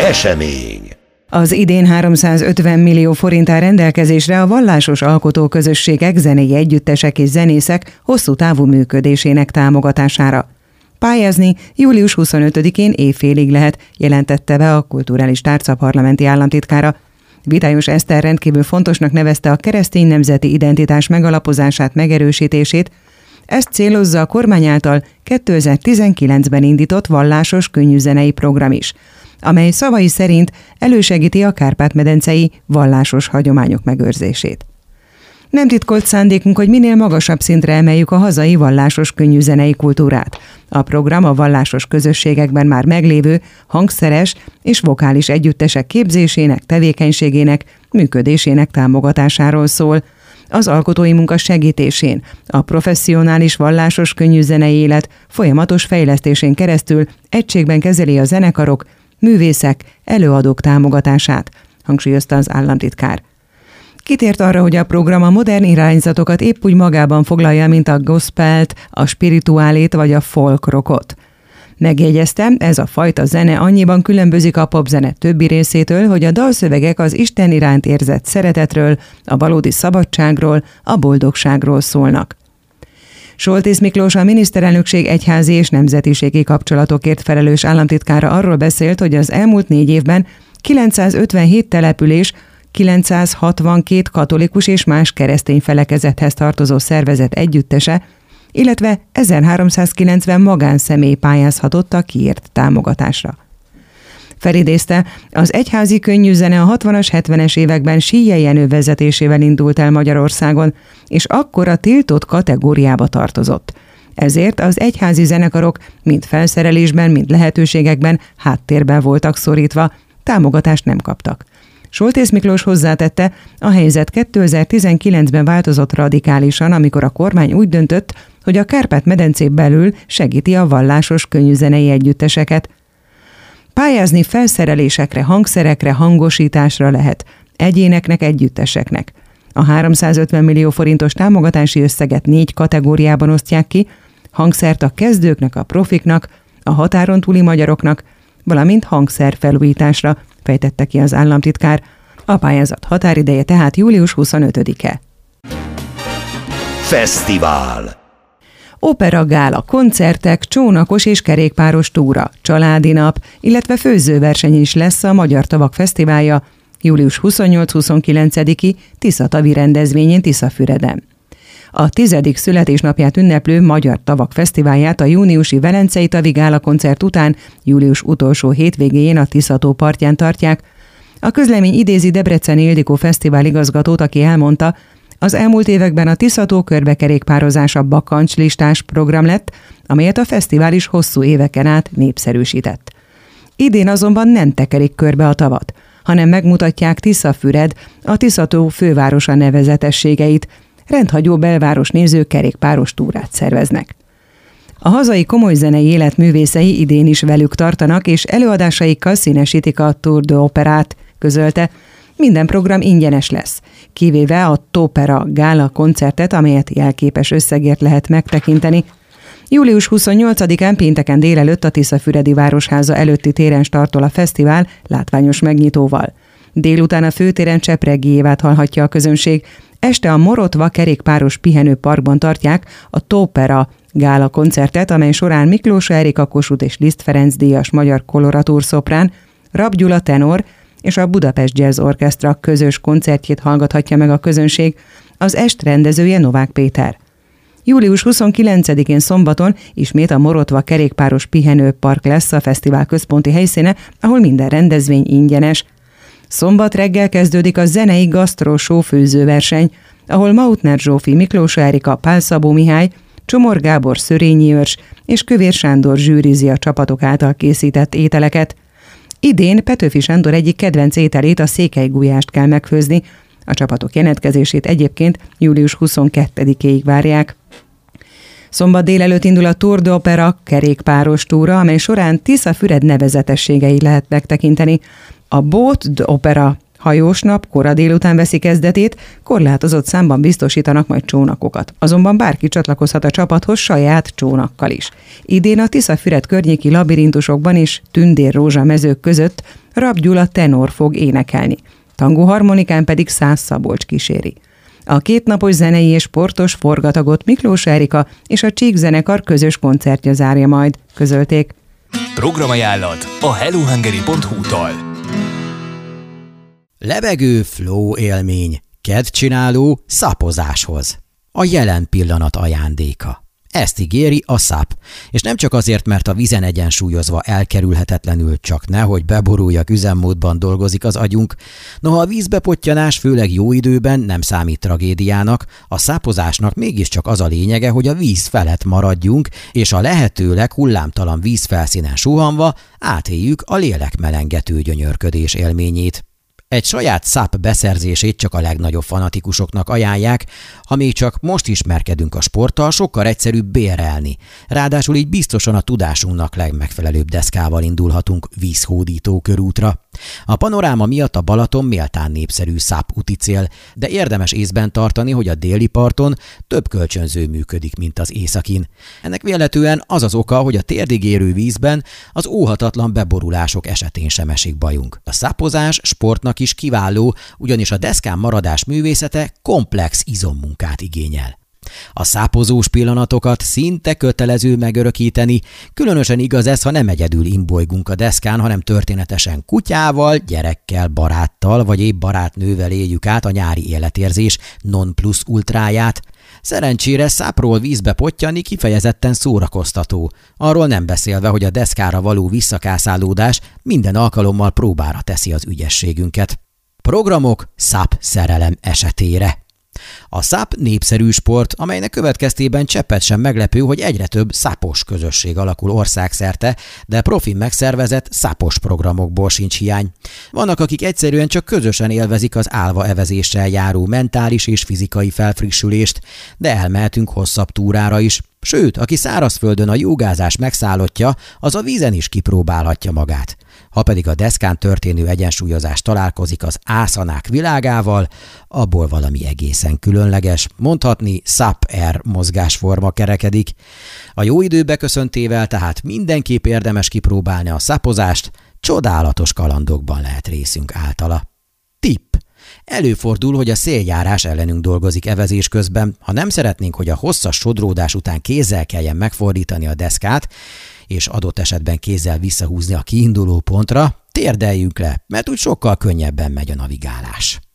Esemény. Az idén 350 millió forint áll rendelkezésre a vallásos alkotóközösségek, zenei együttesek és zenészek hosszú távú működésének támogatására. Pályázni július 25-én évfélig lehet, jelentette be a Kulturális Tárca parlamenti államtitkára. Vitályos Eszter rendkívül fontosnak nevezte a keresztény nemzeti identitás megalapozását, megerősítését. Ezt célozza a kormány által 2019-ben indított vallásos könnyűzenei program is, amely szavai szerint elősegíti a kárpát-medencei vallásos hagyományok megőrzését. Nem titkolt szándékunk, hogy minél magasabb szintre emeljük a hazai vallásos könnyűzenei kultúrát. A program a vallásos közösségekben már meglévő hangszeres és vokális együttesek képzésének, tevékenységének, működésének támogatásáról szól, az alkotói munka segítésén, a professzionális vallásos könnyűzenei élet folyamatos fejlesztésén keresztül egységben kezeli a zenekarok, művészek, előadók támogatását, hangsúlyozta az államtitkár. Kitért arra, hogy a program a modern irányzatokat épp úgy magában foglalja, mint a gospelt, a spirituálét vagy a folk rockot. Megjegyeztem, ez a fajta zene annyiban különbözik a popzene többi részétől, hogy a dalszövegek az Isten iránt érzett szeretetről, a valódi szabadságról, a boldogságról szólnak. Soltész Miklós, a miniszterelnökség egyházi és nemzetiségi kapcsolatokért felelős államtitkára arról beszélt, hogy az elmúlt 4 évben 957 település, 962 katolikus és más keresztény felekezethez tartozó szervezet együttese, illetve 1390 magánszemély pályázhatott a kiírt támogatásra. Felidézte, az egyházi könnyűzene a 60-as, 70-es években Síjjel Jenő vezetésével indult el Magyarországon, és akkor a tiltott kategóriába tartozott. Ezért az egyházi zenekarok mind felszerelésben, mind lehetőségekben háttérben voltak szorítva, támogatást nem kaptak. Soltész Miklós hozzátette, a helyzet 2019-ben változott radikálisan, amikor a kormány úgy döntött, hogy a Kárpát-medencén belül segíti a vallásos könnyűzenei együtteseket. Pályázni felszerelésekre, hangszerekre, hangosításra lehet, egyéneknek, együtteseknek. A 350 millió forintos támogatási összeget 4 kategóriában osztják ki, hangszert a kezdőknek, a profiknak, a határon túli magyaroknak, valamint hangszerfelújításra, fejtette ki az államtitkár. A pályázat határideje tehát július 25-e. Fesztivál. Opera, gála, koncertek, csónakos és kerékpáros túra, családi nap, illetve főzőverseny is lesz a Magyar Tavak Fesztiválja július 28-29-i Tiszatavi rendezvényén Tiszafüreden. A 10. születésnapját ünneplő Magyar Tavak Fesztiválját a júniusi Velencei Tavi Gála koncert után július utolsó hétvégéjén a Tisza-tó partján tartják. A közlemény idézi Debreceni Ildikó fesztivál igazgatót, aki elmondta, az elmúlt években a Tisza-tó körbekerékpározása bakancslistás program lett, amelyet a fesztivál is hosszú éveken át népszerűsített. Idén azonban nem tekerik körbe a tavat, hanem megmutatják Tiszafüred, a Tisza-tó fővárosa nevezetességeit, rendhagyó belváros néző kerékpáros túrát szerveznek. A hazai komoly zenei élet művészei idén is velük tartanak, és előadásaikkal színesítik a Tour de Operát, közölte. Minden program ingyenes lesz, kivéve a Tópera gála koncertet, amelyet jelképes összegért lehet megtekinteni. Július 28-án pénteken délelőtt a Tiszafüredi Városháza előtti téren startol a fesztivál látványos megnyitóval. Délután a főtéren Csepregi Évát hallhatja a közönség, este a Morotva kerékpáros pihenőparkban tartják a Tópera gála koncertet, amely során Miklós Erika Kossuth és Liszt Ferenc díjas magyar koloratúr szoprán, Rab Gyula tenor és a Budapest Jazz Orchestra közös koncertjét hallgathatja meg a közönség, az est rendezője Novák Péter. Július 29-én szombaton ismét a Morotva kerékpáros pihenőpark lesz a fesztivál központi helyszíne, ahol minden rendezvény ingyenes. Szombat reggel kezdődik a zenei gasztroshow főzőverseny, ahol Mautner Zsófi, Miklós Erika, Pál Szabó Mihály, Csomor Gábor Szörényi Őrs és Kövér Sándor zsűrizi a csapatok által készített ételeket. Idén Petőfi Sándor egyik kedvenc ételét, a székelygulyást kell megfőzni. A csapatok jelentkezését egyébként július 22-ig várják. Szombat délelőtt indul a Tour de Opera kerékpáros túra, amely során Tiszafüred nevezetességei lehet megtekinteni. A Boat de Opera hajósnap kora délután veszi kezdetét, korlátozott számban biztosítanak majd csónakokat. Azonban bárki csatlakozhat a csapathoz saját csónakkal is. Idén a Tiszafüred környéki labirintusokban és tündér rózsamezők között Rab Gyula tenor fog énekelni. Tangóharmonikán pedig Szász Szabolcs kíséri. A kétnapos zenei és sportos forgatagot Miklós Erika és a Csík zenekar közös koncertje zárja majd, közölték. Programajánlat a hellohungary.hu-tól. Lebegő flow élmény, kedvcsináló szapozáshoz. A jelen pillanat ajándéka. Ezt ígéri a SAP, és nem csak azért, mert a vízen egyensúlyozva elkerülhetetlenül csak nehogy beboruljak üzemmódban dolgozik az agyunk. Noha a vízbepottyanás főleg jó időben nem számít tragédiának, a szápozásnak mégiscsak az a lényege, hogy a víz felett maradjunk, és a lehetőleg hullámtalan vízfelszínen suhanva átéljük a lélekmelengető gyönyörködés élményét. Egy saját SAP beszerzését csak a legnagyobb fanatikusoknak ajánlják, ha még csak most ismerkedünk a sporttal, sokkal egyszerűbb bérelni. Ráadásul így biztosan a tudásunknak legmegfelelőbb deszkával indulhatunk vízhódító körútra. A panoráma miatt a Balaton méltán népszerű SAP úticél, de érdemes észben tartani, hogy a déli parton több kölcsönző működik, mint az északin. Ennek vélhetően az az oka, hogy a térdig érő vízben az óhatatlan beborulások esetén sem esik bajunk. A szapozás sportnak is kiváló, ugyanis a deszkán maradás művészete komplex izommunkát igényel. A szápozós pillanatokat szinte kötelező megörökíteni, különösen igaz ez, ha nem egyedül imbolygunk a deszkán, hanem történetesen kutyával, gyerekkel, baráttal vagy épp barátnővel éljük át a nyári életérzés non plus ultráját. Szerencsére szápról vízbe pottyani kifejezetten szórakoztató, arról nem beszélve, hogy a deszkára való visszakászálódás minden alkalommal próbára teszi az ügyességünket. Programok SAP szerelem esetére. A SAP népszerű sport, amelynek következtében cseppet sem meglepő, hogy egyre több szapos közösség alakul országszerte, de profin megszervezett szapos programokból sincs hiány. Vannak, akik egyszerűen csak közösen élvezik az álva evezéssel járó mentális és fizikai felfrissülést, de elmehetünk hosszabb túrára is. Sőt, aki szárazföldön a jogázás megszállottja, az a vízen is kipróbálhatja magát. Ha pedig a deszkán történő egyensúlyozás találkozik az ászanák világával, abból valami egészen különleges, mondhatni SAP-R mozgásforma kerekedik. A jó idő beköszöntével tehát mindenképp érdemes kipróbálni a szapozást, csodálatos kalandokban lehet részünk általa. Tipp! Előfordul, hogy a széljárás ellenünk dolgozik evezés közben. Ha nem szeretnénk, hogy a hosszas sodródás után kézzel kelljen megfordítani a deszkát, és adott esetben kézzel visszahúzni a kiinduló pontra, térdeljünk le, mert úgy sokkal könnyebben megy a navigálás.